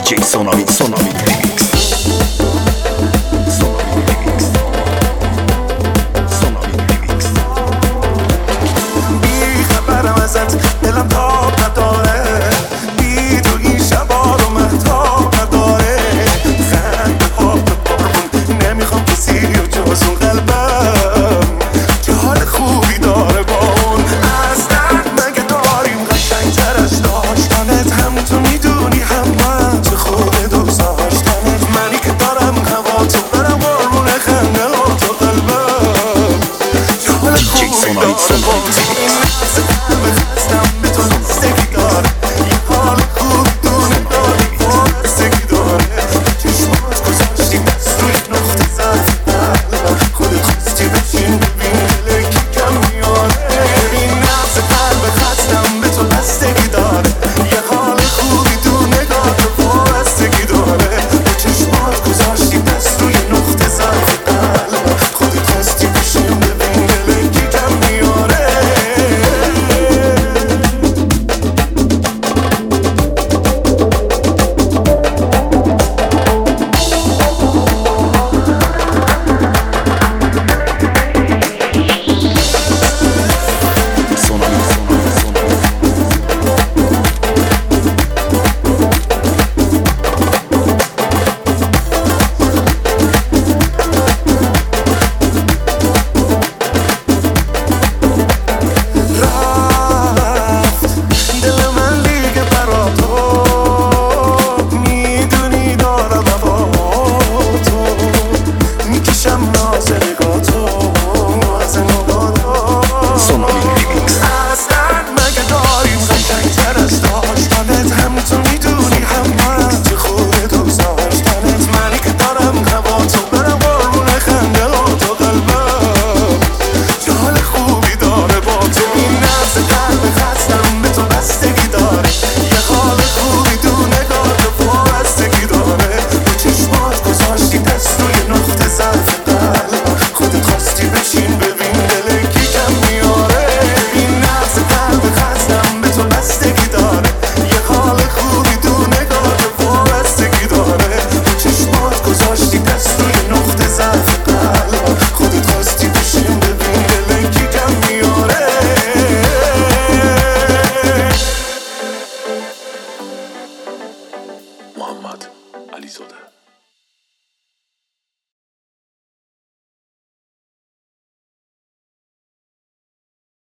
DJ Sonami Remix. بی خبرم ازت دلم تاب نداره، بی تو این شبا رو مهتاب نداره. خنده ها به بارمون نمیخوام کسی و جز اون قلبم که حال خوبی داره با اون. اصلا مگه داریم قشنگتر از داشتنت؟ هم تو میدونی هم من چه خوبه دوست داشتنت. منی که دارم هوا تو برم قربون خنده ها تو قلبم که حال خوبی داره با اون.